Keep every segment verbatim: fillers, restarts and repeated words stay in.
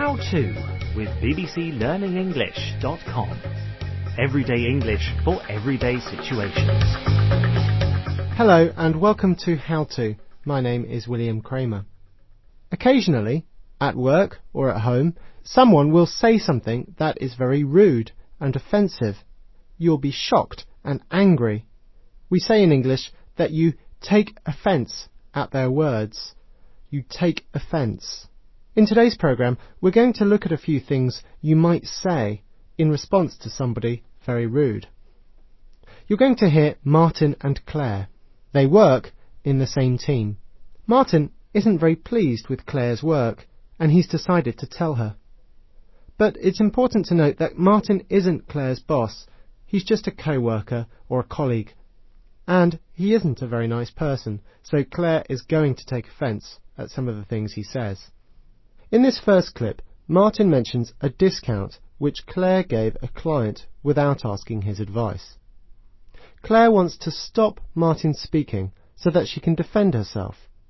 How To with b b c learning english dot com. Everyday English for everyday situations. Hello and welcome to How To. My name is William Kramer. Occasionally, at work or at home, someone will say something that is very rude and offensive. You'll be shocked and angry. We say in English that you take offence at their words. You take offence. In today's programme, we're going to look at a few things you might say in response to somebody very rude. You're going to hear Martin and Claire. They work in the same team. Martin isn't very pleased with Claire's work, and he's decided to tell her. But it's important to note that Martin isn't Claire's boss. He's just a co-worker or a colleague. And he isn't a very nice person, so Claire is going to take offence at some of the things he says. In this first clip, Martin mentions a discount which Claire gave a client without asking his advice. Claire wants to stop Martin speaking so that she can defend herself.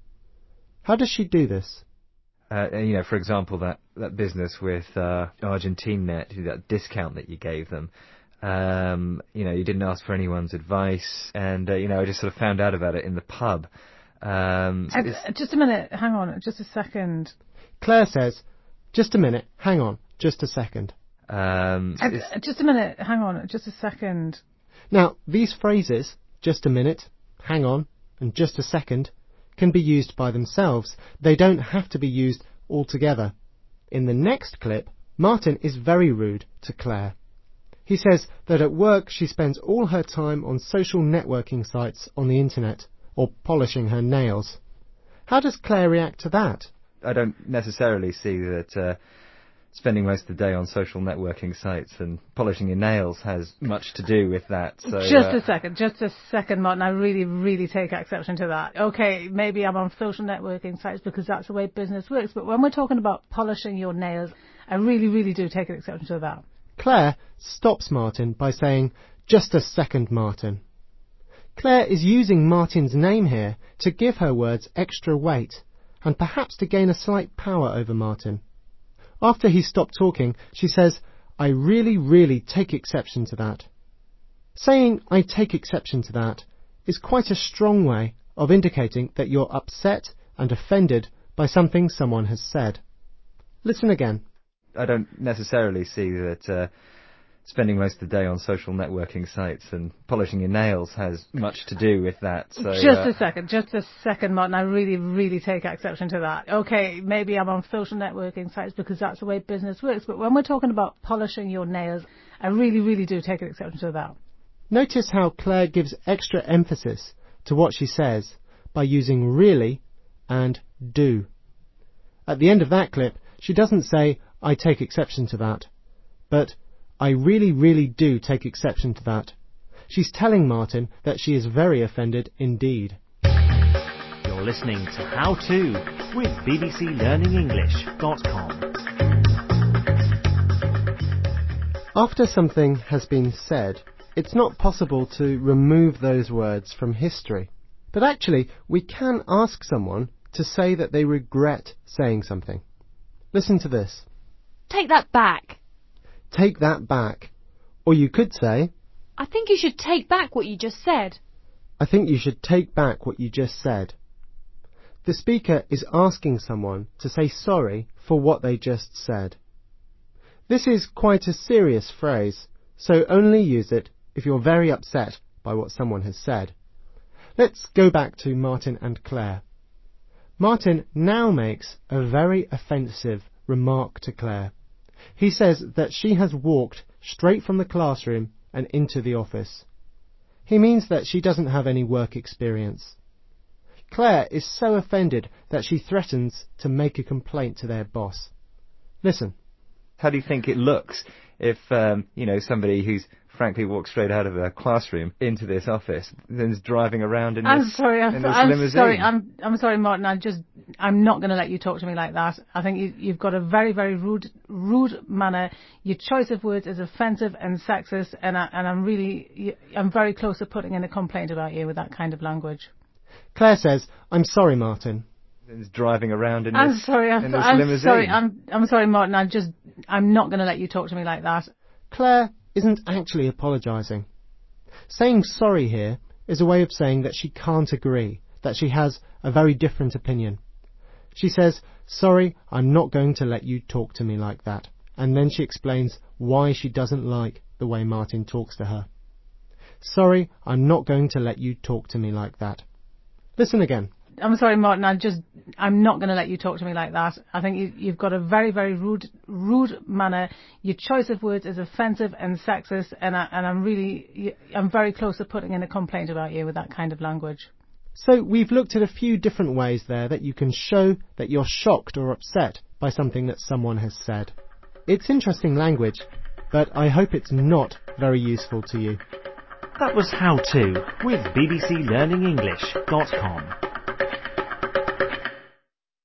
How does she do this? Uh, you know, for example, that, that business with uh, Argentine Net, that discount that you gave them. Um, you know, you didn't ask for anyone's advice, and uh, you know, I just sort of found out about it in the pub. Um, uh, just a minute, hang on, just a second. Claire says, just a minute, hang on, just a second. Um, uh, just a minute, hang on, just a second. Now, these phrases, just a minute, hang on, and just a second, can be used by themselves. They don't have to be used all together. In the next clip, Martin is very rude to Claire. He says that at work she spends all her time on social networking sites on the internet, or polishing her nails. How does Claire react to that? I don't necessarily see that uh, spending most of the day on social networking sites and polishing your nails has much to do with that. So, just uh, a second, just a second, Martin. I really, really take exception to that. OK, maybe I'm on social networking sites because that's the way business works, but when we're talking about polishing your nails, I really, really do take an exception to that. Claire stops Martin by saying, just a second, Martin. Claire is using Martin's name here to give her words extra weight and perhaps to gain a slight power over Martin. After he stopped talking, she says, I really, really take exception to that. Saying I take exception to that is quite a strong way of indicating that you're upset and offended by something someone has said. Listen again. I don't necessarily see that uh, spending most of the day on social networking sites and polishing your nails has much to do with that. So, just uh, a second, just a second, Martin. I really, really take exception to that. OK, maybe I'm on social networking sites because that's the way business works, but when we're talking about polishing your nails, I really, really do take an exception to that. Notice how Claire gives extra emphasis to what she says by using really and do. At the end of that clip, she doesn't say, I take exception to that, but I really, really do take exception to that. She's telling Martin that she is very offended indeed. You're listening to How To with b b c learning english dot com. After something has been said, it's not possible to remove those words from history. But actually, we can ask someone to say that they regret saying something. Listen to this. Take that back. Take that back. Or you could say, I think you should take back what you just said. I think you should take back what you just said. The speaker is asking someone to say sorry for what they just said. This is quite a serious phrase, so only use it if you're very upset by what someone has said. Let's go back to Martin and Claire. Martin now makes a very offensive remark to Claire. He says that she has walked straight from the classroom and into the office. He means that she doesn't have any work experience. Claire is so offended that she threatens to make a complaint to their boss. Listen. How do you think it looks if, um, you know, somebody who's frankly walked straight out of a classroom into this office, then is driving around in I'm this, sorry, I'm, in this I'm limousine? sorry, I'm, I'm sorry, Martin. I just, I'm not going to let you talk to me like that. I think you, you've got a very, very rude, rude manner. Your choice of words is offensive and sexist, and I, and I'm really, I'm very close to putting in a complaint about you with that kind of language. Claire says, I'm sorry, Martin. Is driving around in I'm this, sorry, I'm, in this I'm limousine. sorry, I'm, I'm sorry, Martin. I just, I'm not going to let you talk to me like that. Claire isn't actually apologising. Saying sorry here is a way of saying that she can't agree, that she has a very different opinion. She says, "Sorry, I'm not going to let you talk to me like that." And then she explains why she doesn't like the way Martin talks to her. "Sorry, I'm not going to let you talk to me like that." Listen again. I'm sorry, Martin. I just, I'm not going to let you talk to me like that. I think you, you've got a very, very rude, rude manner. Your choice of words is offensive and sexist, and I, and I'm really, I'm very close to putting in a complaint about you with that kind of language. So we've looked at a few different ways there that you can show that you're shocked or upset by something that someone has said. It's interesting language, but I hope it's not very useful to you. That was How To with B B C Learning English dot com.